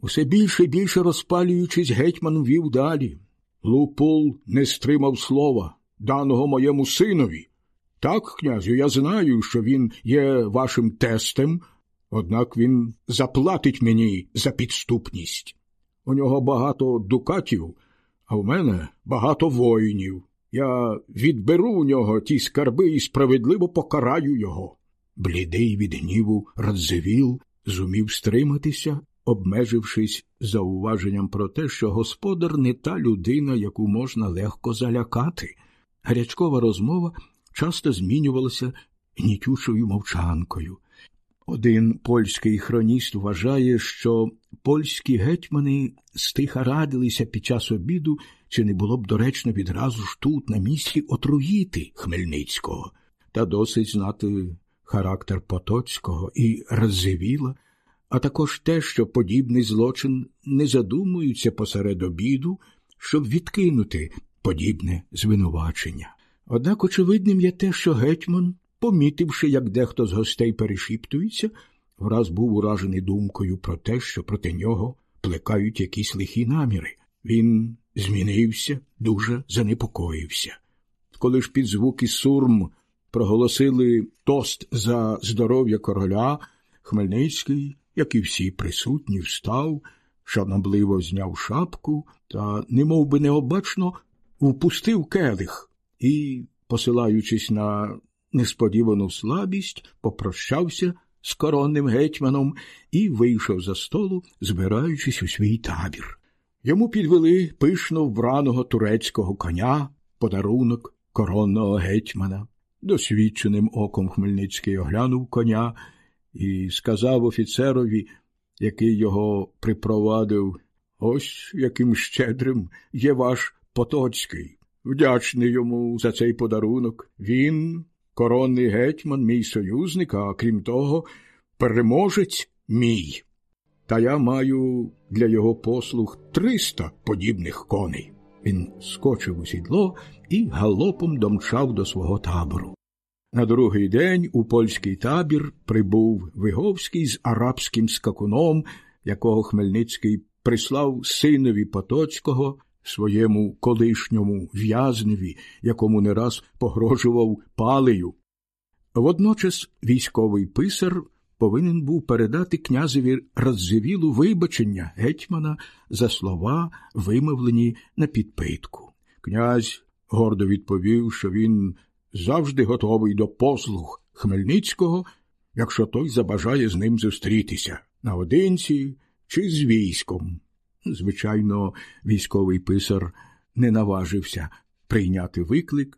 Усе більше і більше розпалюючись, гетьман вів далі. Лупул не стримав слова, даного моєму синові. Так, князю, я знаю, що він є вашим тестем, однак він заплатить мені за підступність. У нього багато дукатів, а в мене багато воїнів. Я відберу у нього ті скарби і справедливо покараю його. Блідий від гніву Радзивіл зумів стриматися, обмежившись зауваженням про те, що господар не та людина, яку можна легко залякати. Гарячкова розмова часто змінювалася гнітючою мовчанкою. Один польський хроніст вважає, що польські гетьмани стиха радилися під час обіду, чи не було б доречно відразу ж тут, на місці, отруїти Хмельницького. Та досить знати характер Потоцького і Радзивіла, а також те, що подібний злочин не задумуються посеред обіду, щоб відкинути подібне звинувачення. Однак очевидним є те, що гетьман, помітивши, як дехто з гостей перешіптується, враз був уражений думкою про те, що проти нього плекають якісь лихі наміри. Він змінився, дуже занепокоївся. Коли ж під звуки сурм проголосили тост за здоров'я короля, Хмельницький, як і всі присутні, встав, шанобливо зняв шапку та, немов би необачно, впустив келих і, посилаючись на несподівану слабість, попрощався з коронним гетьманом і вийшов за столу, збираючись у свій табір. Йому підвели пишно вбраного турецького коня, подарунок коронного гетьмана. Досвідченим оком Хмельницький оглянув коня і сказав офіцерові, який його припровадив: «Ось яким щедрим є ваш Потоцький. Вдячний йому за цей подарунок. Він коронний гетьман, мій союзник, а крім того, переможець мій. Та я маю для його послуг 300 подібних коней». Він скочив у сідло і галопом домчав до свого табору. На другий день у польський табір прибув Виговський з арабським скакуном, якого Хмельницький прислав синові Потоцького, своєму колишньому в'язневі, якому не раз погрожував палею. Водночас військовий писар повинен був передати князеві Радзивілу вибачення гетьмана за слова, вимовлені на підпитку. Князь гордо відповів, що він завжди готовий до послуг Хмельницького, якщо той забажає з ним зустрітися, наодинці чи з військом. Звичайно, військовий писар не наважився прийняти виклик,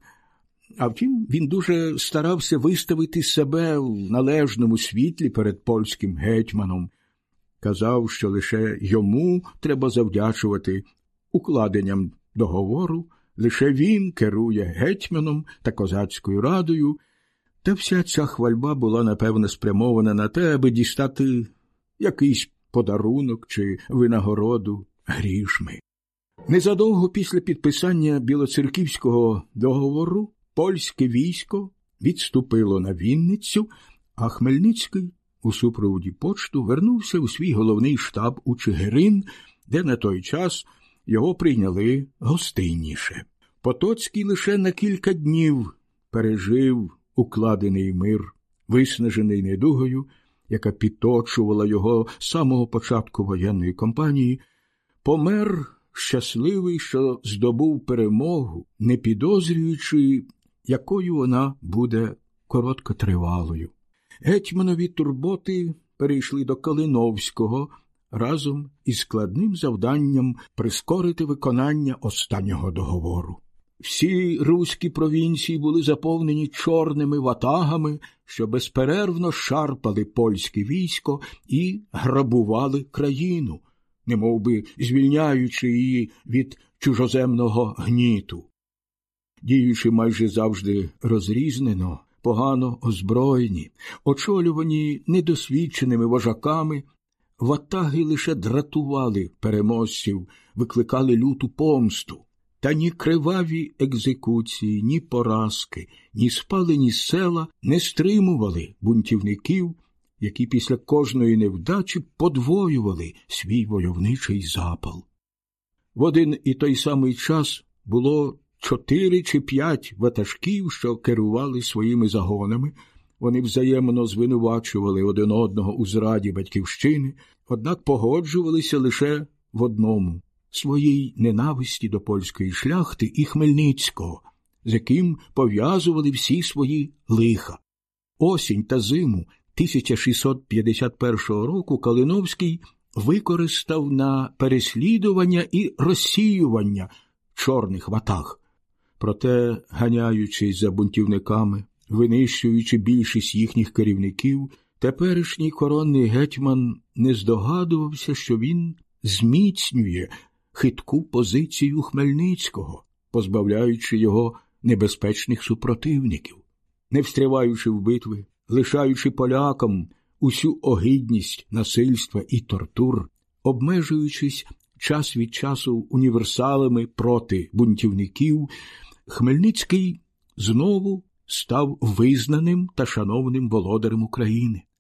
а втім, він дуже старався виставити себе в належному світлі перед польським гетьманом. Казав, що лише йому треба завдячувати укладенням договору, лише він керує гетьманом та козацькою радою, та вся ця хвальба була, напевно, спрямована на те, аби дістати якийсь подарунок чи винагороду грішми. Незадовго після підписання Білоцерківського договору польське військо відступило на Вінницю, а Хмельницький у супроводі почту вернувся у свій головний штаб у Чигирин, де на той час його прийняли гостинніше. Потоцький лише на кілька днів пережив укладений мир, виснажений недугою, яка підточувала його з самого початку воєнної кампанії, помер щасливий, що здобув перемогу, не підозрюючи, якою вона буде короткотривалою. Гетьманові турботи перейшли до Калиновського разом із складним завданням прискорити виконання останнього договору. Всі руські провінції були заповнені чорними ватагами, що безперервно шарпали польське військо і грабували країну, немовби звільняючи її від чужоземного гніту. Діючи майже завжди розрізнено, погано озброєні, очолювані недосвідченими вожаками, ватаги лише дратували переможців, викликали люту помсту. Та ні криваві екзекуції, ні поразки, ні спалені села не стримували бунтівників, які після кожної невдачі подвоювали свій войовничий запал. В один і той самий час було 4 чи 5 ватажків, що керували своїми загонами. Вони взаємно звинувачували один одного у зраді батьківщини, однак погоджувалися лише в одному – своїй ненависті до польської шляхти і Хмельницького, з яким пов'язували всі свої лиха. Осінь та зиму 1651 року Калиновський використав на переслідування і розсіювання чорних ватаг. Проте, ганяючись за бунтівниками, винищуючи більшість їхніх керівників, теперішній коронний гетьман не здогадувався, що він зміцнює хитку позицію Хмельницького, позбавляючи його небезпечних супротивників. Не встряваючи в битви, лишаючи полякам усю огидність насильства і тортур, обмежуючись час від часу універсалами проти бунтівників, Хмельницький знову став визнаним та шановним володарем України.